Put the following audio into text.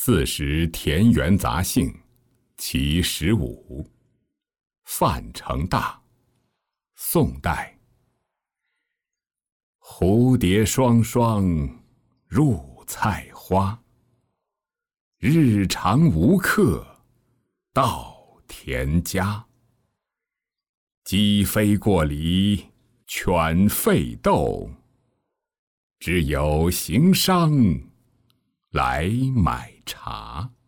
40田园杂兴，其15。范成大，宋代。蝴蝶双双入菜花，日长无客到田家。鸡飞过篱，犬吠斗，只有行商来买茶。